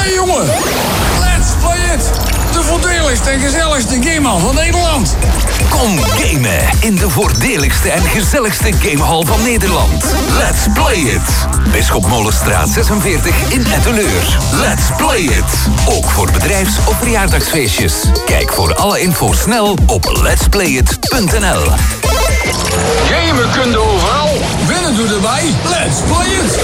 Hey jongen, let's play it! De voordeligste en gezelligste gamehal van Nederland. Kom gamen in de voordeligste en gezelligste gamehal van Nederland. Let's play it! Bisschop Molenstraat 46 in Etteleur. Let's play it! Ook voor bedrijfs- of verjaardagsfeestjes. Kijk voor alle info snel op letsplayit.nl. Gamen kun je overal. Winnen doe erbij. Let's play it!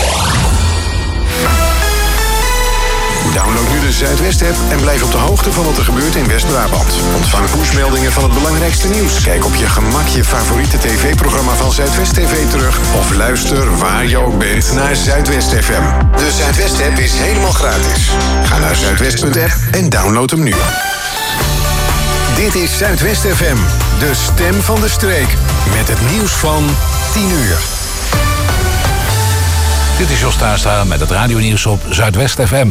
Download nu de Zuidwest-app en blijf op de hoogte van wat er gebeurt in West-Brabant. Ontvang pushmeldingen van het belangrijkste nieuws. Kijk op je gemak je favoriete tv-programma van Zuidwest TV terug. Of luister waar je ook bent naar Zuidwest FM. De Zuidwest-app is helemaal gratis. Ga naar zuidwest.app en download hem nu. Dit is Zuidwest FM, de stem van de streek. Met het nieuws van 10 uur. Dit is Jos Taarstra met het radionieuws op Zuidwest FM.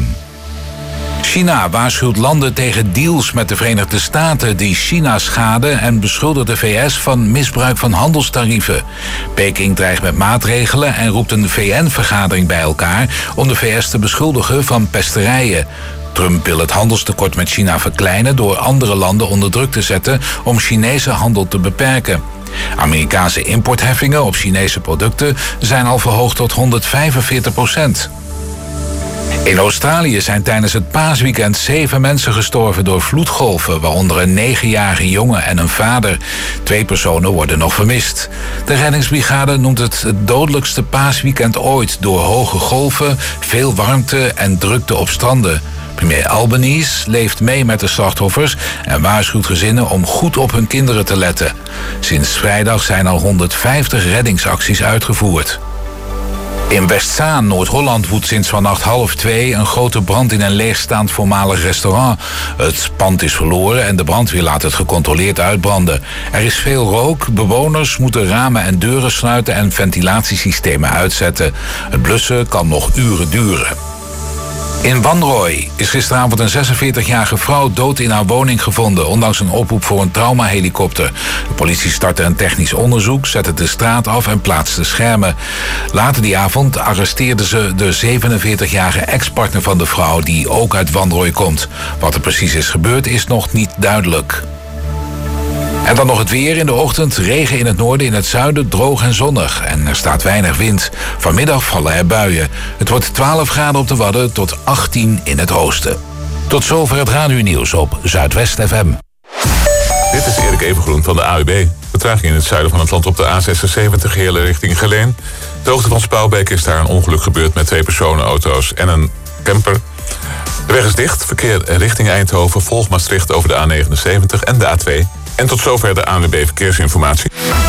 China waarschuwt landen tegen deals met de Verenigde Staten die China schaden en beschuldigt de VS van misbruik van handelstarieven. Peking dreigt met maatregelen en roept een VN-vergadering bij elkaar om de VS te beschuldigen van pesterijen. Trump wil het handelstekort met China verkleinen door andere landen onder druk te zetten om Chinese handel te beperken. Amerikaanse importheffingen op Chinese producten zijn al verhoogd tot 145%. In Australië zijn tijdens het paasweekend 7 mensen gestorven door vloedgolven, waaronder een 9-jarige jongen en een vader. 2 personen worden nog vermist. De reddingsbrigade noemt het dodelijkste paasweekend ooit door hoge golven, veel warmte en drukte op stranden. Premier Albanese leeft mee met de slachtoffers en waarschuwt gezinnen om goed op hun kinderen te letten. Sinds vrijdag zijn al 150 reddingsacties uitgevoerd. In Westzaan, Noord-Holland, woedt sinds vannacht 1:30 een grote brand in een leegstaand voormalig restaurant. Het pand is verloren en de brandweer laat het gecontroleerd uitbranden. Er is veel rook, bewoners moeten ramen en deuren sluiten en ventilatiesystemen uitzetten. Het blussen kan nog uren duren. In Wanrooy is gisteravond een 46-jarige vrouw dood in haar woning gevonden, ondanks een oproep voor een traumahelikopter. De politie startte een technisch onderzoek, zette de straat af en plaatste schermen. Later die avond arresteerden ze de 47-jarige ex-partner van de vrouw, die ook uit Wanrooy komt. Wat er precies is gebeurd is nog niet duidelijk. En dan nog het weer in de ochtend. Regen in het noorden, in het zuiden droog en zonnig. En er staat weinig wind. Vanmiddag vallen er buien. Het wordt 12 graden op de Wadden tot 18 in het oosten. Tot zover het radionieuws op Zuidwest FM. Dit is Erik Evengroen van de AUB. Vertraging in het zuiden van het land op de A76 Heerlen richting Geleen. De hoogte van Spouwbeek is daar een ongeluk gebeurd met 2 personenauto's en een camper. De weg is dicht. Verkeer richting Eindhoven volgt Maastricht over de A79 en de A2. En tot zover de ANWB Verkeersinformatie.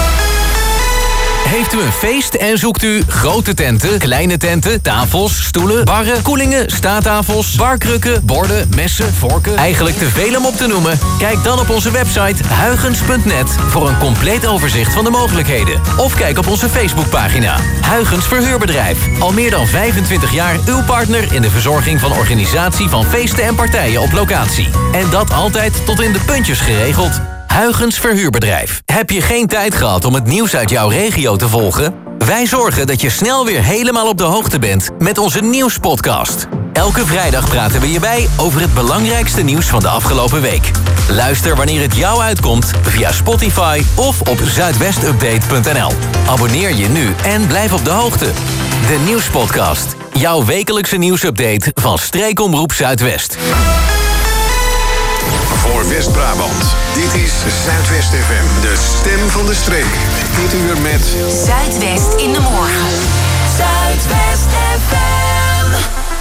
Heeft u een feest en zoekt u grote tenten, kleine tenten, tafels, stoelen, barren, koelingen, staattafels, barkrukken, borden, messen, vorken? Eigenlijk te veel om op te noemen? Kijk dan op onze website huygens.net voor een compleet overzicht van de mogelijkheden. Of kijk op onze Facebookpagina. Huygens Verhuurbedrijf. Al meer dan 25 jaar uw partner in de verzorging van organisatie van feesten en partijen op locatie. En dat altijd tot in de puntjes geregeld. Huygens Verhuurbedrijf. Heb je geen tijd gehad om het nieuws uit jouw regio te volgen? Wij zorgen dat je snel weer helemaal op de hoogte bent met onze nieuwspodcast. Elke vrijdag praten we je bij over het belangrijkste nieuws van de afgelopen week. Luister wanneer het jou uitkomt via Spotify of op zuidwestupdate.nl. Abonneer je nu en blijf op de hoogte. De nieuwspodcast. Jouw wekelijkse nieuwsupdate van Streekomroep Zuidwest. Voor West-Brabant. Dit is Zuidwest FM, de stem van de streek. Dit uur met Zuidwest in de morgen. Zuidwest FM.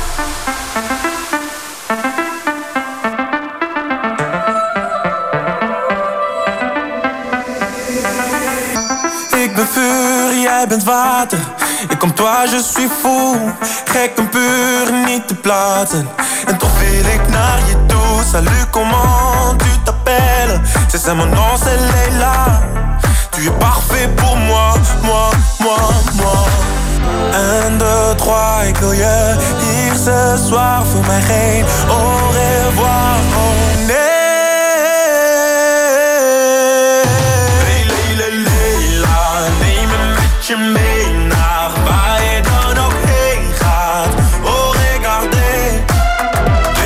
Ik ben vuur, jij bent water. Ik kom toi, je suis fou. Gek en puur, niet te platen. En toch wil ik naar je toe. Salut, comment tu t'appelles? C'est mon nom, c'est Leila. Tu es parfait pour moi, moi, moi, moi. 1, 2, 3, ik wil je hier ce soir. Voor mij geen au revoir, oh nee. Je mee naar waar je dan ook heen gaat. Oh, regardez.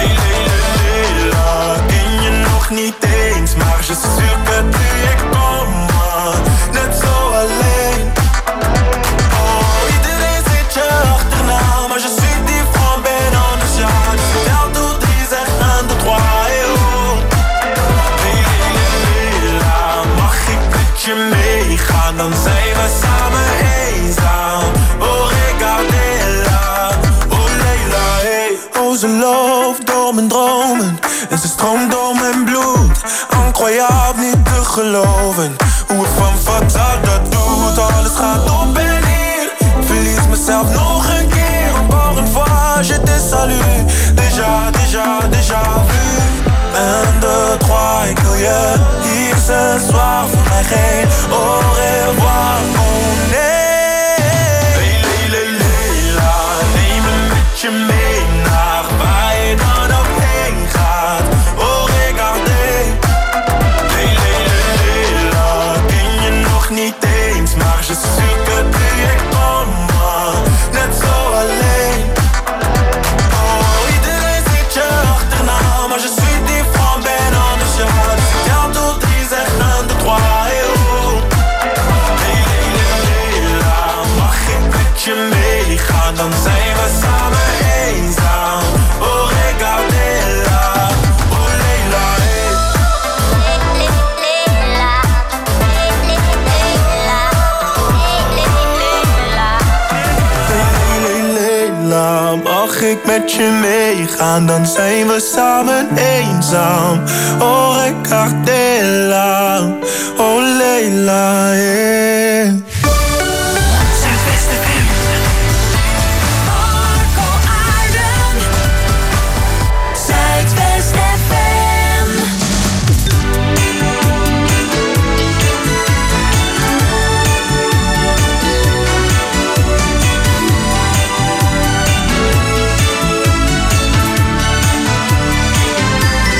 geloof door mijn dromen. En ze stroomt door mijn bloed. Incroyable, niet te geloven. Hoe het van fataal dat doet. Alles gaat op en neer. Ik verlies mezelf nog een keer. Encore une fois, je te salue. Déjà vu. 1, 2, 3, ik wil je hier ce soir. Voor mij geen au revoir, oh nee. Leila, neem me met je mee naar waar je dan ook heen gaat. Oh, regardez. Leila, ken je nog niet eens, maar je suis que tu es comme moi. Net zo alleen. Oh, iedereen zit je achterna, maar je suis différent, ben anders ja. Dus ik tel tot 3, zeg 1, 2, 3, hey oh. Leila, mag ik met je meegaan, dan zijn we samen eenzaam. Oh, regardez-la, oh Leila, hey. Leila, mag ik met je meegaan, dan zijn we samen eenzaam. Oh, regardez-la, oh Leila, hey. Zuidwest FM. Marco Arden. Zuidwest FM.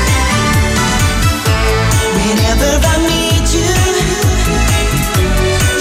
Whenever I need you,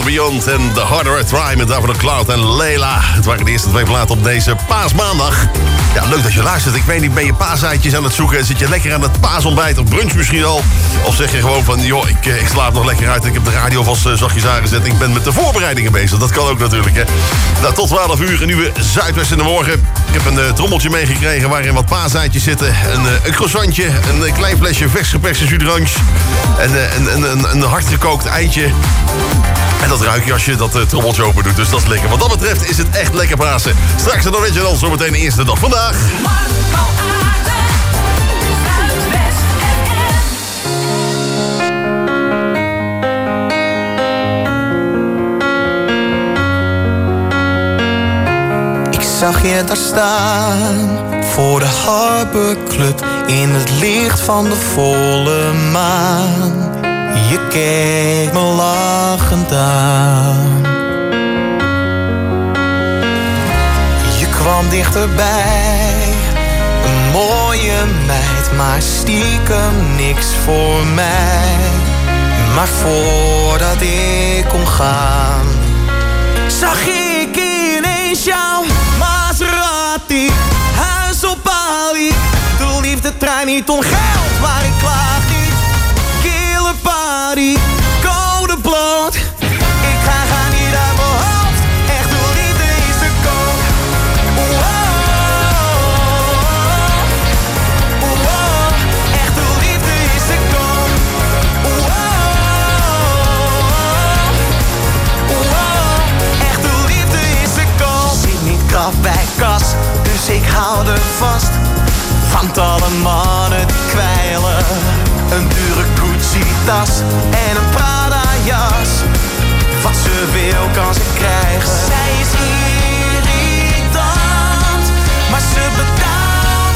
Beyond en The Harder I Try met Davide Cloud en Leila. Het waren de eerste 2 platen op deze paasmaandag. Ja, leuk dat je luistert. Ik weet niet, ben je paaseitjes aan het zoeken? Zit je lekker aan het paasontbijt of brunch misschien al? Of zeg je gewoon van, joh, ik slaap nog lekker uit. Ik heb de radio vast zachtjes aangezet. Ik ben met de voorbereidingen bezig. Dat kan ook natuurlijk, hè. Nou, tot 12 uur, een nieuwe Zuidwest in de morgen. Ik heb een trommeltje meegekregen waarin wat paaseitjes zitten. Een croissantje, een klein flesje vers geperste jus d'orange. En een hardgekookt eitje. En dat ruik je als je dat trommeltje open doet. Dus dat is lekker. Wat dat betreft is het echt lekker Pasen. Straks een original, zometeen de eerste dag vandaag. Ik zag je daar staan voor de Harbor Club in het licht van de volle maan. Je keek me lachend aan. Je kwam dichterbij, een mooie meid, maar stiekem niks voor mij. Maar voordat ik kon gaan, zag ik ineens jouw Maserati, huis op Bali. De liefde niet om geld, maar ik klaag niet. Kille party, code bloot. Ik ga niet uit mijn hoofd. Echt de liefde is de code. Echt de liefde is de code. Echt de liefde is de code. Zit niet krap bij kas, dus ik hou er vast. Want alle mannen die kwijlen. Een dure Gucci-tas en een Prada-jas. Wat ze wil kan ze krijgen. Zij is irritant, maar ze betaalt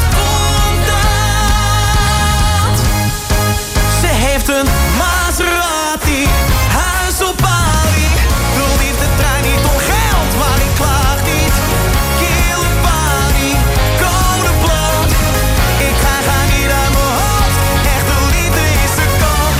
contant. Ze heeft een Maserati, huis op Bali. De liefde draait niet om geld, maar ik klaag niet. Kille party, code bloot. Ik ga niet uit mijn hoofd. Echt de liefde is de code.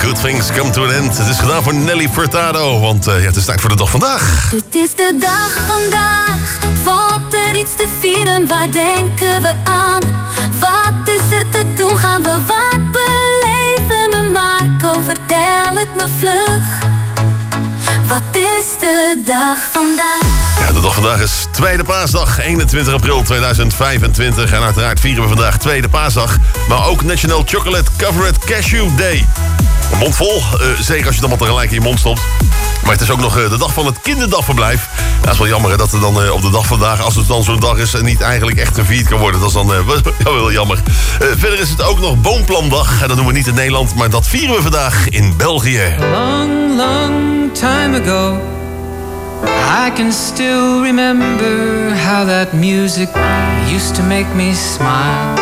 Good Things Come to an End. Het is gedaan voor Nelly Furtado, want het is tijd voor de dag vandaag. Het is de dag vandaag, valt er iets te vieren, waar denken we aan? Wat is er te doen, gaan we wat beleven we? Marco, vertel het me vlug, wat is de dag vandaag? Ja, de dag vandaag is Tweede Paasdag, 21 april 2025. En uiteraard vieren we vandaag Tweede Paasdag, maar ook National Chocolate Covered Cashew Day. Een mond vol, zeker als je het allemaal tegelijk in je mond stopt. Maar het is ook nog de dag van het kinderdagverblijf. Ja, dat is wel jammer hè, dat er dan op de dag vandaag, als het dan zo'n dag is, niet eigenlijk echt gevierd kan worden. Dat is dan wel jammer. Verder is het ook nog Boomplandag. En dat doen we niet in Nederland, maar dat vieren we vandaag in België. A long, long time ago, I can still remember how that music used to make me smile.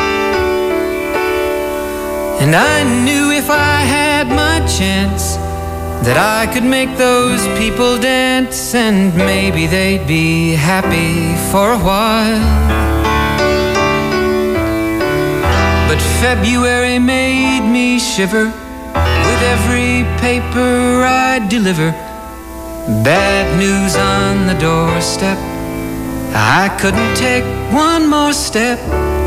And I knew if I had my chance that I could make those people dance, and maybe they'd be happy for a while. But February made me shiver with every paper I deliver. Bad news on the doorstep, I couldn't take one more step.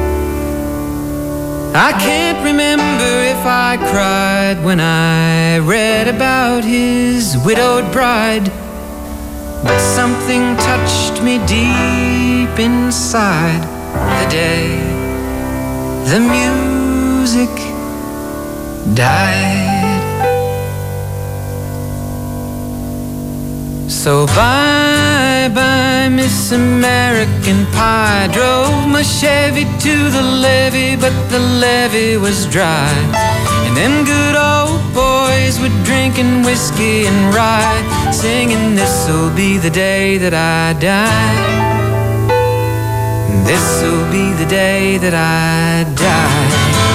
I can't remember if I cried when I read about his widowed bride, but something touched me deep inside the day the music died. So bye-bye, Miss American Pie. Drove my Chevy to the levee, but the levee was dry. And them good old boys were drinking whiskey and rye, singing, this'll be the day that I die. This'll be the day that I die.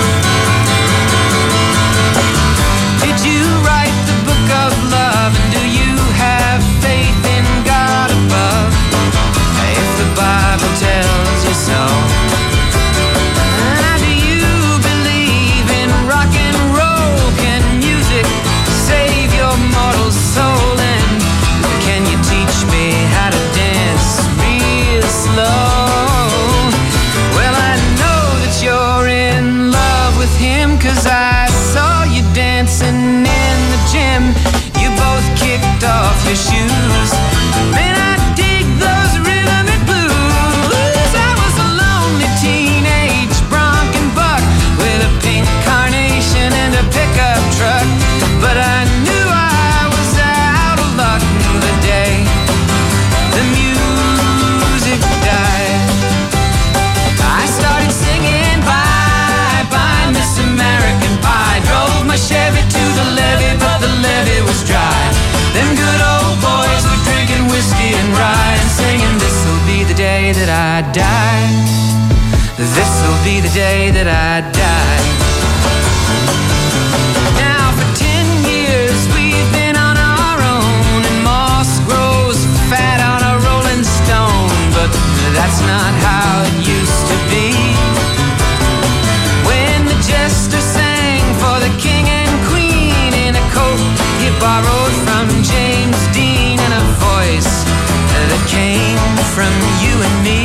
Did you write the book of love, and do you have faith in God above? If the Bible tells you so, do you believe in rock and roll? Can music save your mortal soul? And can you teach me how to dance real slow? Well, I know that you're in love with him, 'cause I saw you dancing in the gym. You both kicked off your shoes. Man, I dig those rhythm and blues. I was a lonely teenage bronc and buck with a pink carnation and a pickup truck, but I knew I was out of luck the day the music died. I started singing bye-bye, Miss American Pie. Drove my Chevy to the levee, but the levee was dry. Them good old boys were drinking whiskey and rye, and singing, this'll be the day that I die. This'll be the day that I die. Now for 10 years we've been on our own, and moss grows fat on a rolling stone, but that's not how it used to be. When the jester sang for the king and queen in a coat he borrowed from James Dean, and a voice that came from you and me.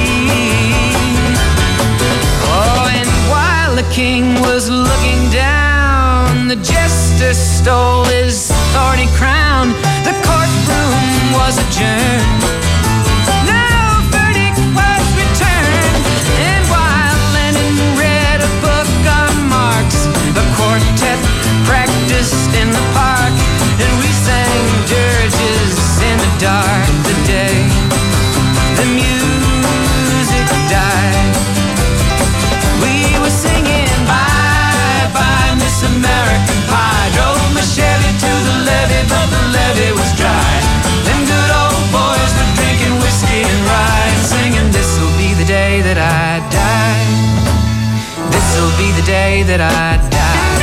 Oh, and while the king was looking down, the jester stole his thorny crown. The courtroom was adjourned. No verdict was returned. And while Lenin read a book on Marx, the quartet practiced in the park, and we sang dirges in the dark the day the music died. We were singing bye-bye, Miss American Pie. Drove my Chevy to the levee, but the levee was dry. Them good old boys were drinking whiskey and rye, and singing, this'll be the day that I die. This'll be the day that I die.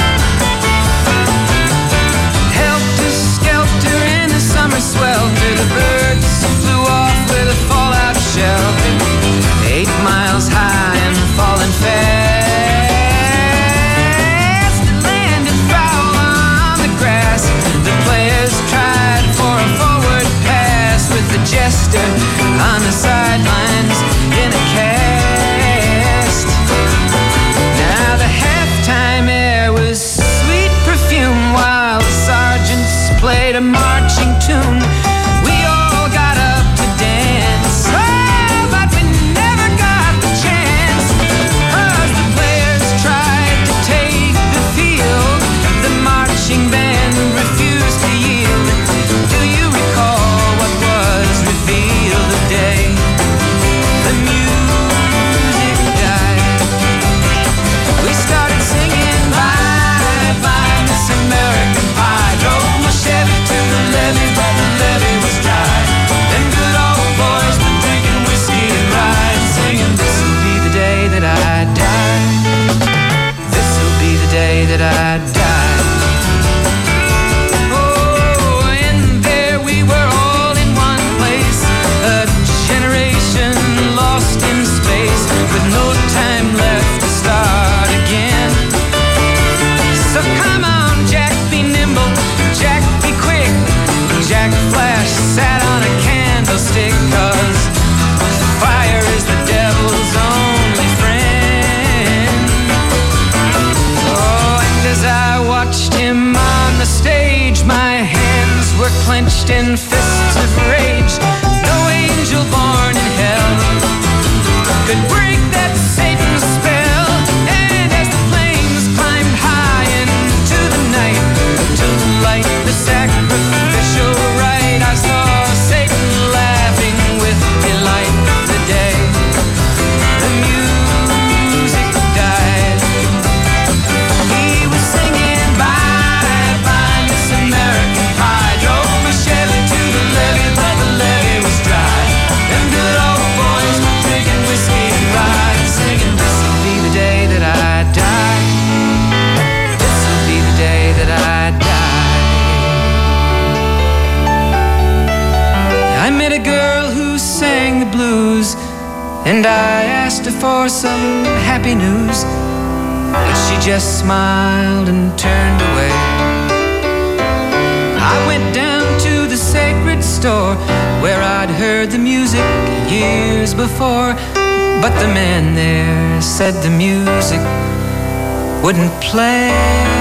Helter-skelter in the summer swelter, the birds flew off with a fallout shelter. 8 miles high and falling fast, it landed foul on sister on the sidelines in a cast. Now the halftime air was sweet perfume while the sergeants played a marching tune. We all got up to dance, oh, but we never got the chance, 'cause the players tried to take the field. The marching band refused to yield. Do you recall what was revealed the day the music died? We started singing bye bye Miss American Pie. Drove my Chevy to the levee, but the levee was dry. Them good old boys were drinking whiskey and rye, and singing, this'll be the day that I die. This'll be the day that I die. Oh, and there we were all in one place, a generation lost in space, with no time left to start again. So come on, Jack, be nimble, Jack, be quick. Jack Flash sat on a candlestick, 'cause fire is the devil's only friend. Oh, and as I watched him on the stage, my hands were clenched in fists of rage. No angel born in hell could break that Satan's spell. And as the flames climbed high into the night to light the sacrificial rite, I saw Satan laughing with delight the day the music died. He was singing bye bye Miss American Pie. Drove my Chevy to the levee, but the levee was dry. Them good old boys were drinking whiskey and rye, singing, this'll be the day that I die. This'll be the day that I die. I met a girl who sang the blues, and I asked her for some happy news, but she just smiled and turned away. I went down to the sacred store where I'd heard the music years before, but the man there said the music wouldn't play.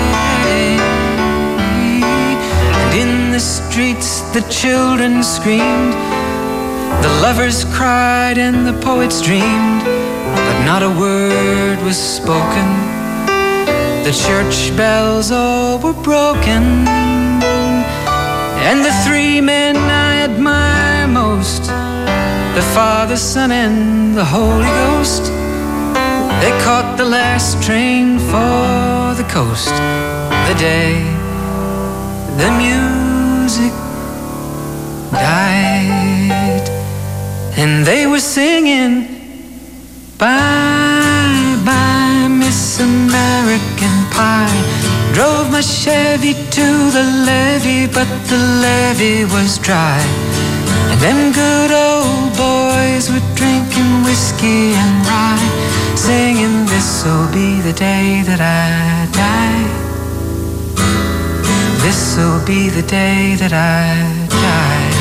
And in the streets the children screamed, the lovers cried and the poets dreamed, but not a word was spoken. The church bells all were broken. And the three men I admire most, the Father, Son, and the Holy Ghost, they caught the last train for the coast the day the music died. And they were singing bye bye Miss American Pie. Drove my Chevy to the levee, but the levee was dry. And them good old boys were drinking whiskey and rye, singing, this'll be the day that I die. This'll be the day that I die.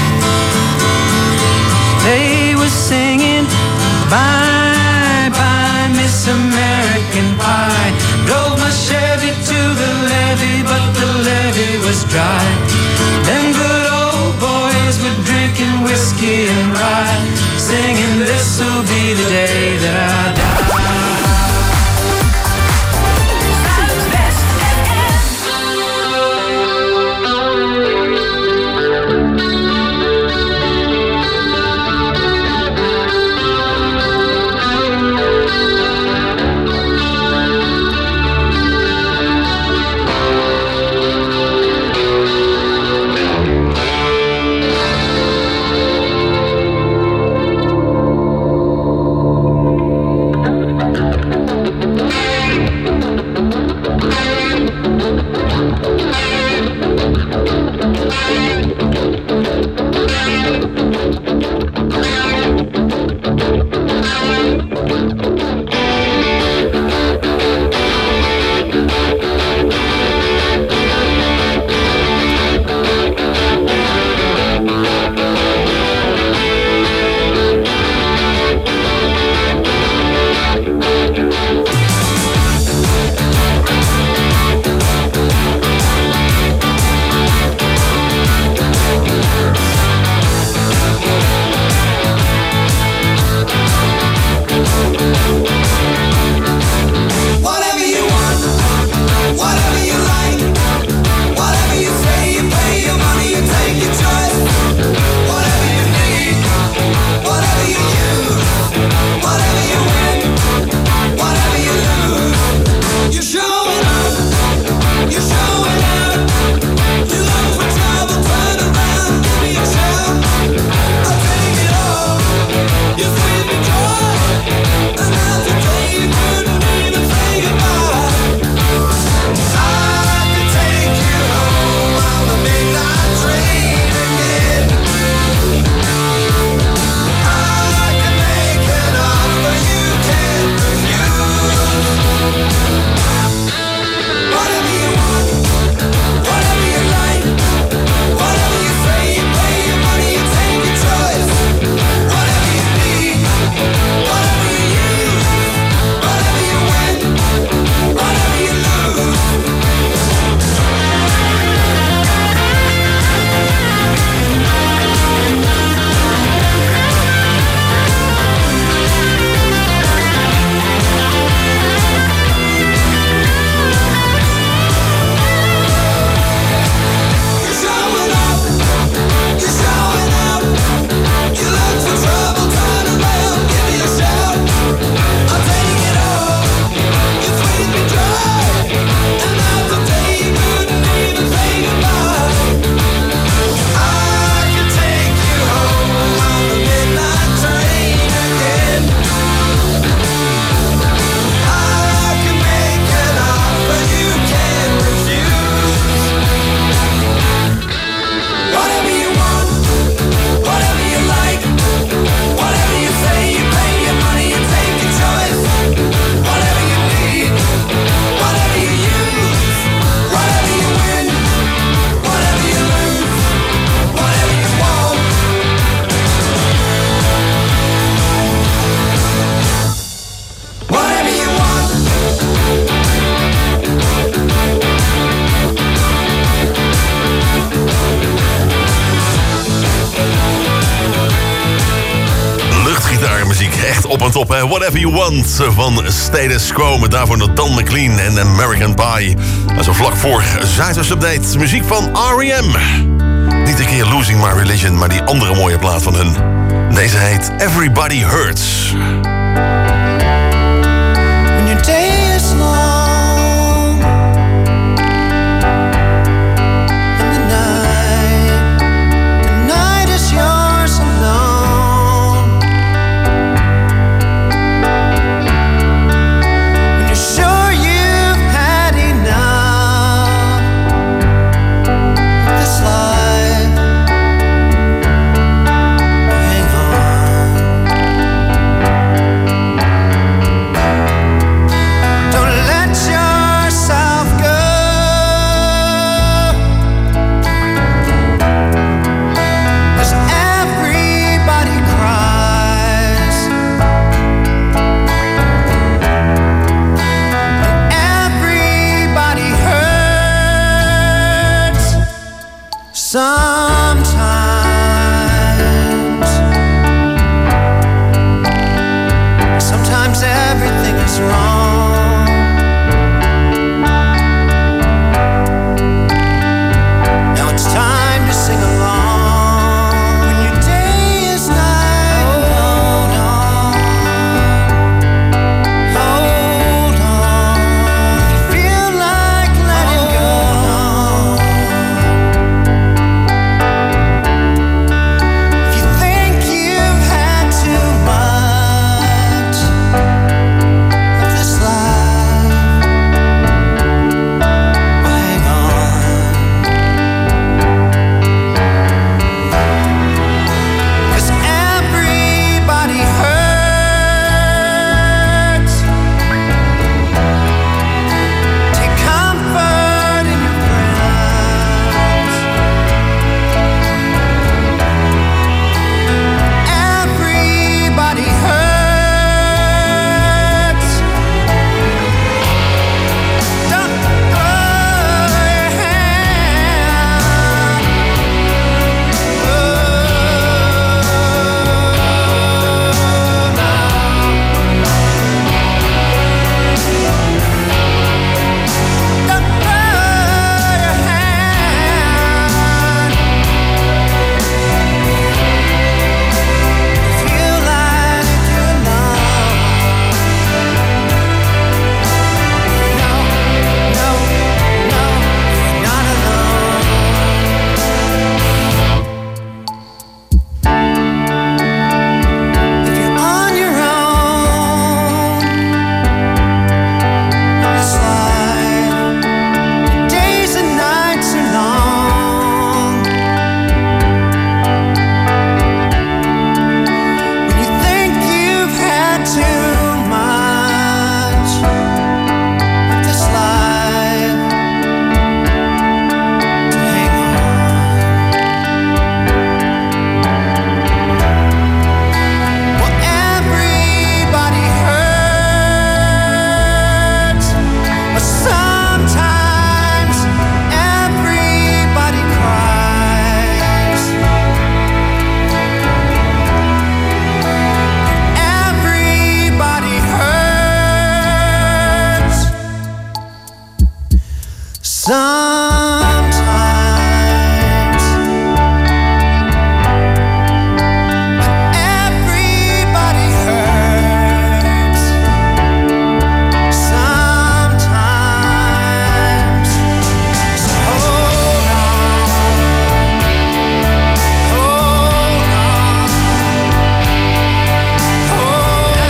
They were singing bye bye Miss American Pie. Drove my Chevy to the levee, but the levee was dry. Them good old boys were drinking whiskey and rye, singing, this'll be the day that I die. gitaarmuziek. Echt op en top, hè? Whatever You Want van Status Quo. Met daarvoor nog Dan McLean en American Pie. En zo vlak voor Zuidwest Update. Muziek van R.E.M. Niet een keer Losing My Religion, maar die andere mooie plaat van hun. Deze heet Everybody Hurts. When your day is long and the night is yours alone. When you're sure you've had enough of this life, hang on. Don't let yourself go. 'Cause everybody cries and everybody hurts sometimes. Sometimes everything is wrong. Now it's time to sing along. When your day is night, hold on, hold on. If you feel like letting go, if you think you've had too much of this life, hang on. 'Cause everybody hurts. Take comfort in your prayers. Everybody hurts. Don't throw your hand. Don't throw your hand. Feel like you're alone. No, no, no, you're not alone. If you're on your own in this life, days and nights are long. When you think you've had too much of this life, to hang on. Well, everybody hurts, but sometimes everybody cries. Everybody hurts sometimes. Everybody hurts sometimes. So hold on, hold on, hold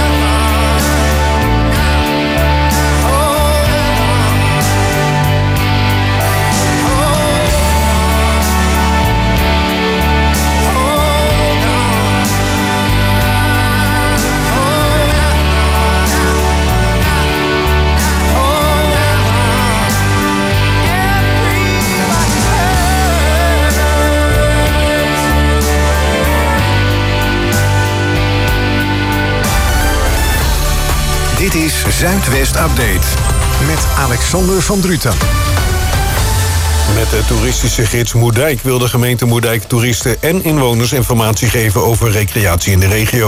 Dit is Zuidwest Update met Alexander van Druten. Met de toeristische gids Moerdijk wil de gemeente Moerdijk toeristen en inwoners informatie geven over recreatie in de regio.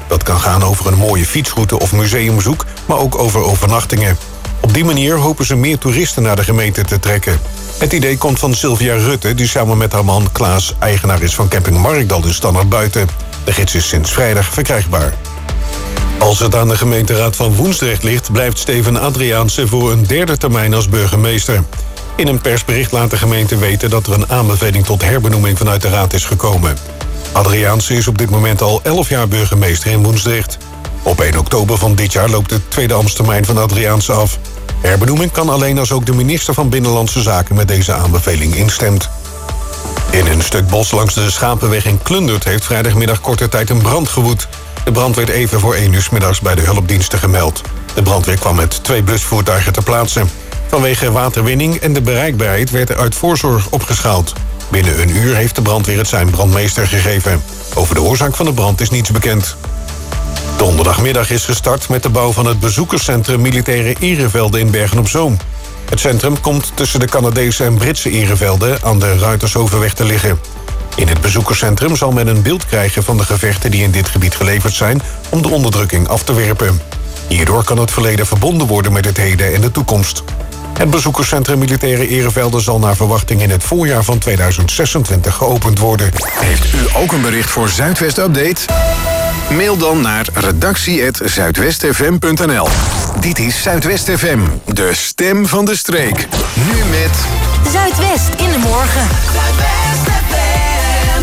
Dat kan gaan over een mooie fietsroute of museumbezoek, maar ook over overnachtingen. Op die manier hopen ze meer toeristen naar de gemeente te trekken. Het idee komt van Sylvia Rutte, die samen met haar man Klaas eigenaar is van camping Markdal in Standaard-Buiten. De gids is sinds vrijdag verkrijgbaar. Als het aan de gemeenteraad van Woensdrecht ligt, blijft Steven Adriaanse voor een derde termijn als burgemeester. In een persbericht laat de gemeente weten dat er een aanbeveling tot herbenoeming vanuit de raad is gekomen. Adriaanse is op dit moment al 11 jaar burgemeester in Woensdrecht. Op 1 oktober van dit jaar loopt de tweede ambtstermijn van Adriaanse af. Herbenoeming kan alleen als ook de minister van Binnenlandse Zaken met deze aanbeveling instemt. In een stuk bos langs de Schapenweg in Klundert heeft vrijdagmiddag korte tijd een brand gewoed. De brand werd even voor 1 uur 's middags bij de hulpdiensten gemeld. De brandweer kwam met 2 blusvoertuigen ter plaatse. Vanwege waterwinning en de bereikbaarheid werd er uit voorzorg opgeschaald. Binnen een uur heeft de brandweer het zijn brandmeester gegeven. Over de oorzaak van de brand is niets bekend. Donderdagmiddag is gestart met de bouw van het bezoekerscentrum Militaire Erevelden in Bergen-op-Zoom. Het centrum komt tussen de Canadese en Britse erevelden aan de Ruitershovenweg te liggen. In het bezoekerscentrum zal men een beeld krijgen van de gevechten die in dit gebied geleverd zijn om de onderdrukking af te werpen. Hierdoor kan het verleden verbonden worden met het heden en de toekomst. Het bezoekerscentrum Militaire Erevelden zal naar verwachting in het voorjaar van 2026 geopend worden. Heeft u ook een bericht voor Zuidwest Update? Mail dan naar redactie@zuidwestfm.nl. Dit is Zuidwest FM, de stem van de streek. Nu met Zuidwest in de morgen. Zuidwest FM.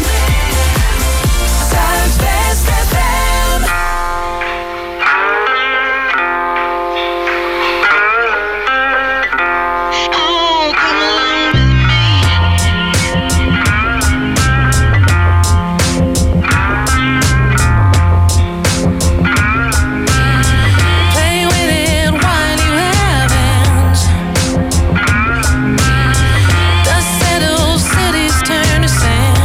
Zuidwest FM. Sand.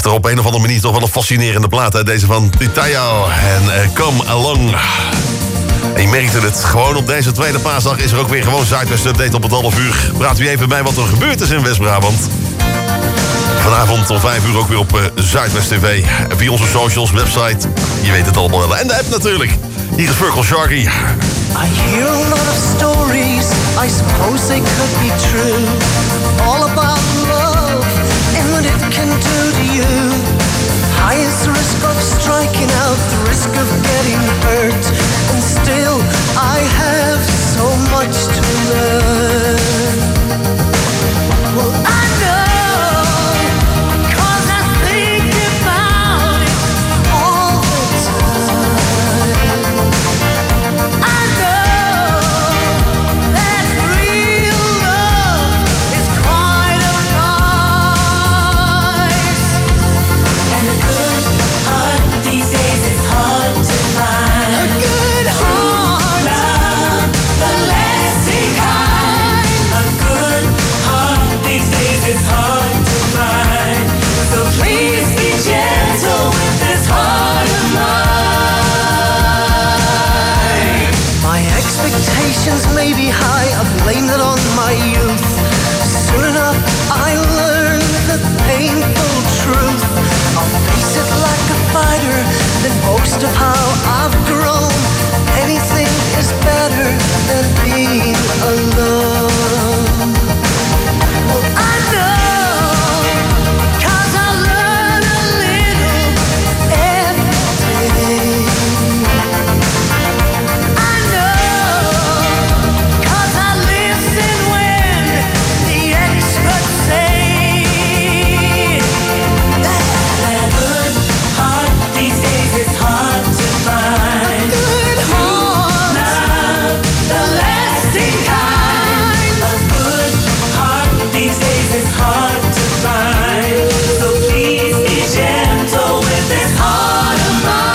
echter op een of andere manier toch wel een fascinerende plaat. Hè? Deze van Titayo en Come Along. En je merkte het, gewoon op deze tweede paasdag is er ook weer gewoon Zuidwest Update op het half uur. Praat u even bij wat er gebeurd is in West-Brabant. Vanavond om 5 uur ook weer op Zuidwest TV. En via onze socials, website, je weet het allemaal wel. En de app natuurlijk. Hier is Virgil Sharky. I hear a lot of stories, I suppose they could be true. All about love and what it can do to you. Highest risk of striking out, the risk of getting hurt. And still I have so much to learn. Well, I know, 'cause I think about it all the time. I know that real love is quite a price. And a good heart these days is hard to find. A good heart, love, the lasting kind. A good heart these days is hard to find. So please be gentle with this heart of mine. My expectations may be high, I blame it on my youth. Soon enough I learned the painful truth. I'll face it like a fighter, then boast of how I've grown. Anything is better than being alone. Well, I know, 'cause I learn a little every day. I know, 'cause I listen when the experts say that a good heart these days is hard to find. A good heart, love, the lasting kind. A good heart these days is hard to find. So please be gentle with this heart of mine.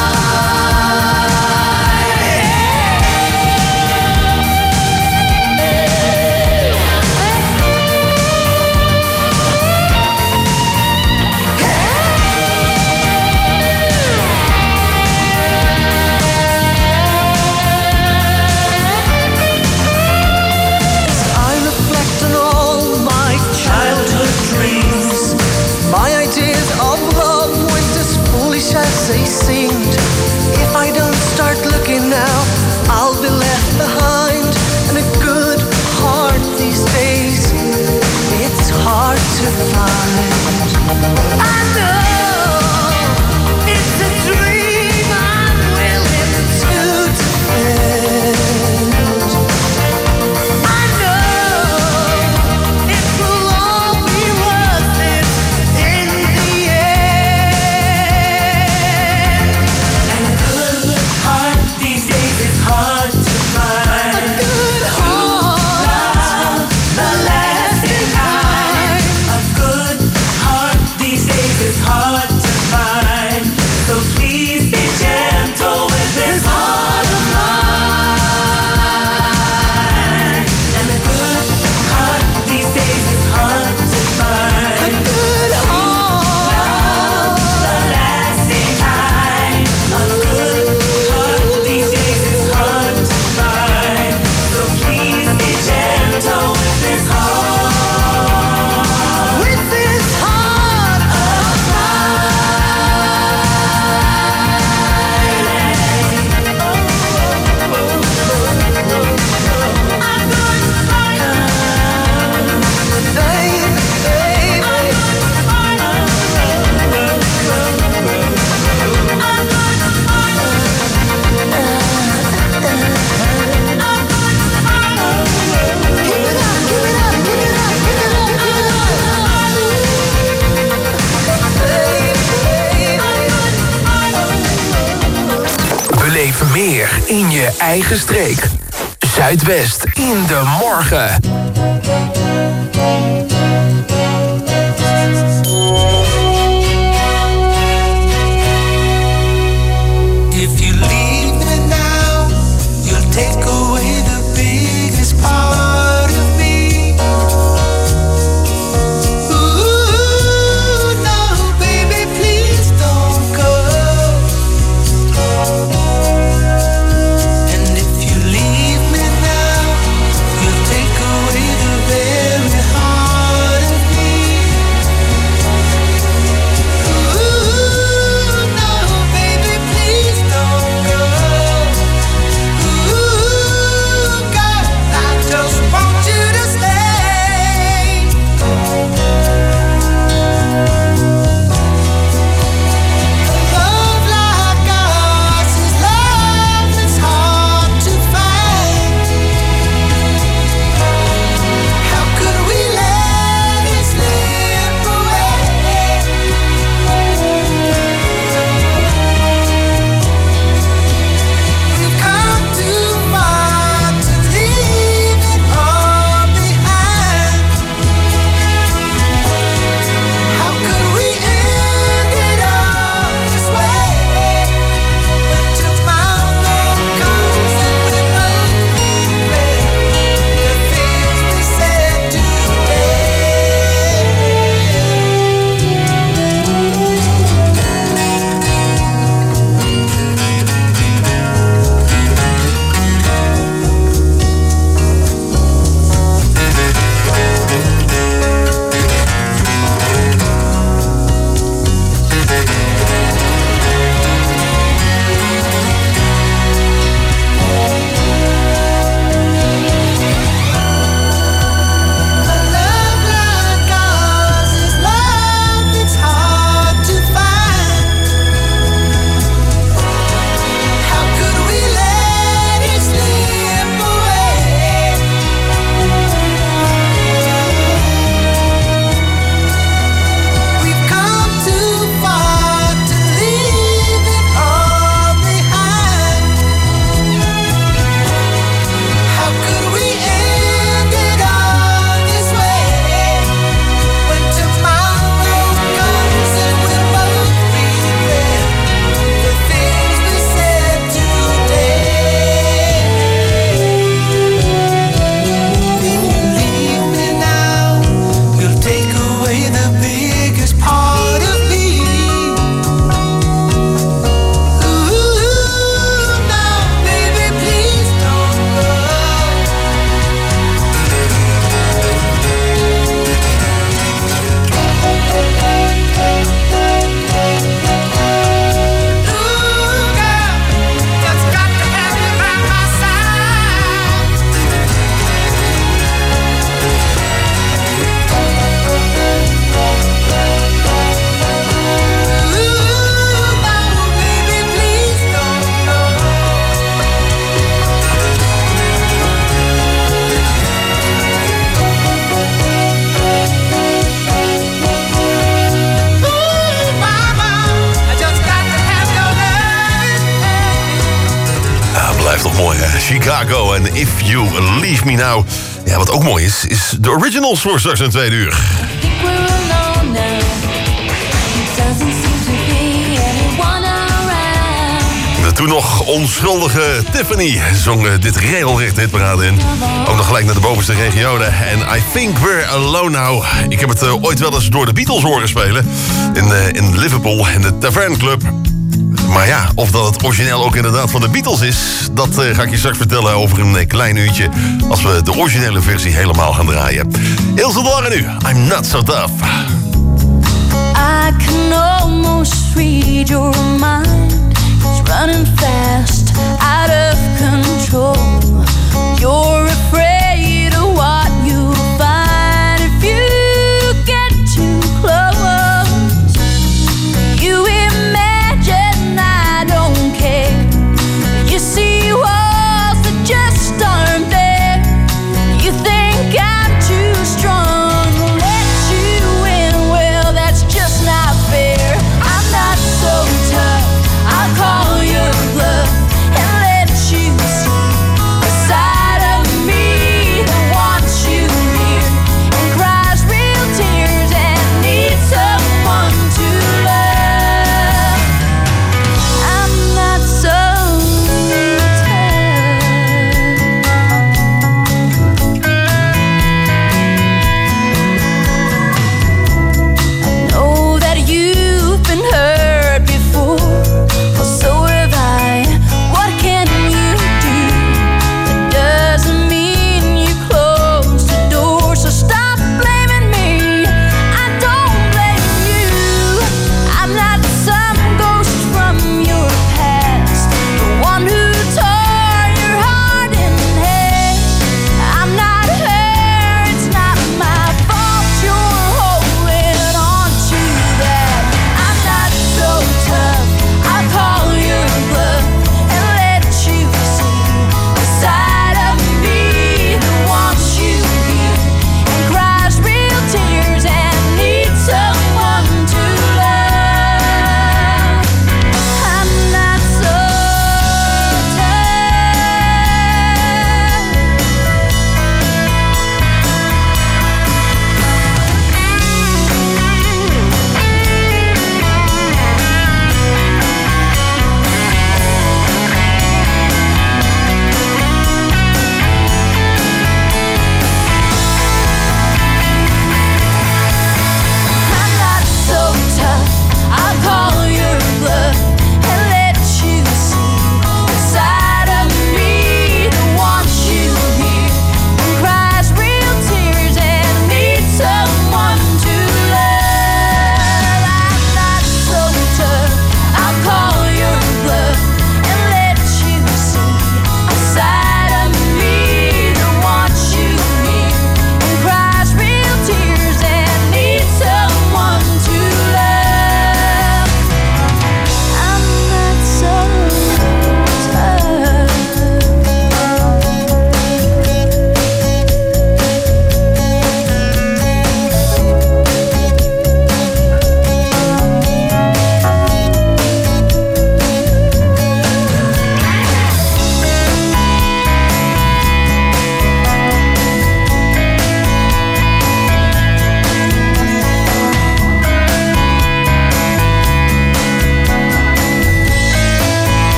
I reflect on all my childhood dreams. My ideas of love weren't as foolish as they seemed. If I don't start looking now, I'll be left behind. And a good heart these days, it's hard to find. I know it's a dream I'm willing to defend. I know it will all be worth it in the end. And a good heart these days is hard to find. A good heart, love, the lasting kind. A good heart these days is hard to find. So please be gentle with this heart of mine. And a good heart these days is hard to find. A good heart, the lasting kind. A good heart these days is hard to find. So please be gentle with this heart. With this heart of Beleef meer in je eigen streek. Zuidwest in de morgen. If you leave me now, you'll take away the biggest part of me. Ooh, no, baby. Blijft toch mooi, hè? Chicago en If You Leave Me Now. Ja, wat ook mooi is de originals voor straks in 2 uur. De toen nog onschuldige Tiffany zong dit regelrecht hitparade in. Ook nog gelijk naar de bovenste regionen. En I Think We're Alone Now. Ik heb het ooit wel eens door de Beatles horen spelen. In Liverpool, in de Tavern Club. Maar ja, of dat het origineel ook inderdaad van de Beatles is... dat ga ik je straks vertellen over een klein uurtje... als we de originele versie helemaal gaan draaien. Ilse de Lange nu, I'm Not So Tough. I can almost read your mind. It's running fast, out of control. You're afraid of what you'll find if you get too close. You imagine I don't care. You see walls that just aren't there. You think I'm too strong to let you in. Well, that's just not fair. I'm not so tough, I'll call your bluff.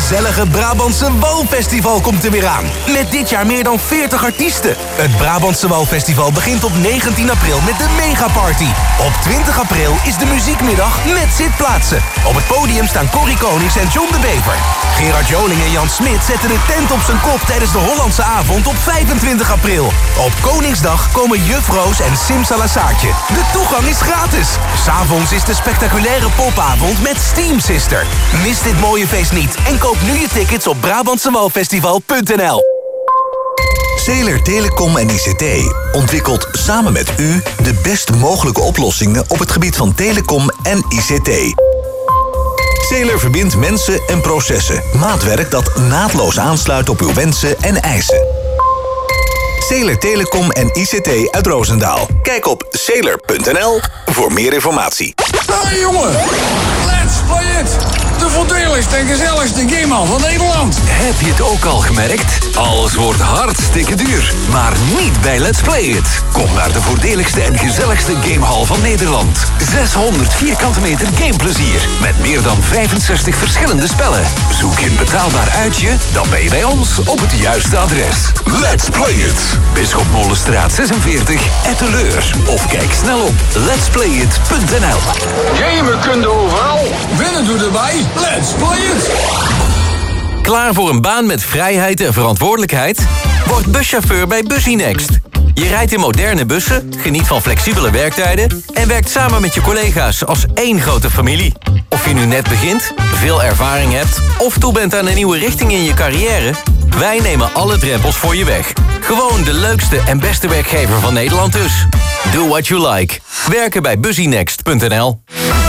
gezellige Brabantse Walfestival komt er weer aan. Met dit jaar meer dan 40 artiesten. Het Brabantse Walfestival begint op 19 april met de Megaparty. Op 20 april is de muziekmiddag met zitplaatsen. Op het podium staan Corrie Konings en John de Bever. Gerard Joling en Jan Smit zetten de tent op zijn kop tijdens de Hollandse avond op 25 april. Op Koningsdag komen Juf Roos en Simsalasaartje. De toegang is gratis. 's Avonds is de spectaculaire popavond met Steam Sister. Mis dit mooie feest niet en koop nu je tickets op Brabantsewalfestival.nl. Zeeler Telecom en ICT ontwikkelt samen met u de best mogelijke oplossingen op het gebied van telecom en ICT. Zeeler verbindt mensen en processen. Maatwerk dat naadloos aansluit op uw wensen en eisen. Zeeler Telecom en ICT uit Roosendaal. Kijk op zeeler.nl voor meer informatie. Hey jongen, let's play it! De voordeligste en gezelligste gameman van Nederland. Heb je het ook al gemerkt? Alles wordt hartstikke duur. Maar niet bij Let's Play It. Kom naar de voordeligste en gezelligste gamehal van Nederland. 600 vierkante meter gameplezier. Met meer dan 65 verschillende spellen. Zoek je een betaalbaar uitje? Dan ben je bij ons op het juiste adres. Let's Play It. Bisschop Molenstraat 46, Etteleur. Of kijk snel op letsplayit.nl. Gamen kun je overal. Winnen doe erbij. Let's play it. Klaar voor een baan met vrijheid en verantwoordelijkheid? Word buschauffeur bij Busynext. Je rijdt in moderne bussen, geniet van flexibele werktijden en werkt samen met je collega's als één grote familie. Of je nu net begint, veel ervaring hebt of toe bent aan een nieuwe richting in je carrière, wij nemen alle drempels voor je weg. Gewoon de leukste en beste werkgever van Nederland dus. Do what you like. Werken bij Busynext.nl.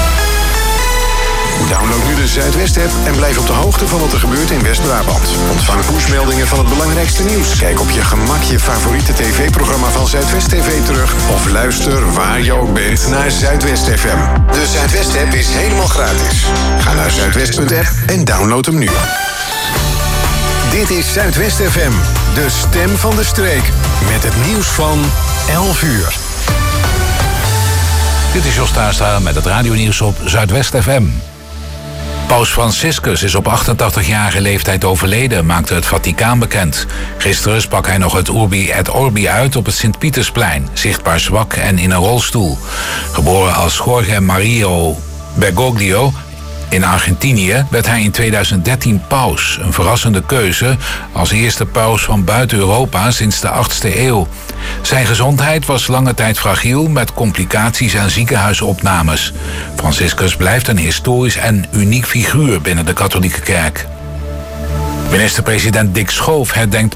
Download nu de Zuidwest-app en blijf op de hoogte van wat er gebeurt in West-Brabant. Ontvang pushmeldingen van het belangrijkste nieuws. Kijk op je gemak je favoriete tv-programma van Zuidwest TV terug. Of luister waar je ook bent naar Zuidwest FM. De Zuidwest-app is helemaal gratis. Ga naar zuidwest.app en download hem nu. Dit is Zuidwest FM, de stem van de streek. Met het nieuws van 11 uur. Dit is Jos Tuinstra met het radionieuws op Zuidwest FM. Paus Franciscus is op 88-jarige leeftijd overleden, maakte het Vaticaan bekend. Gisteren sprak hij nog het Urbi et Orbi uit op het Sint-Pietersplein, zichtbaar zwak en in een rolstoel. Geboren als Jorge Mario Bergoglio in Argentinië werd hij in 2013 paus. Een verrassende keuze als eerste paus van buiten Europa sinds de 8e eeuw. Zijn gezondheid was lange tijd fragiel met complicaties en ziekenhuisopnames. Franciscus blijft een historisch en uniek figuur binnen de katholieke kerk. Minister-president Dick Schoof herdenkt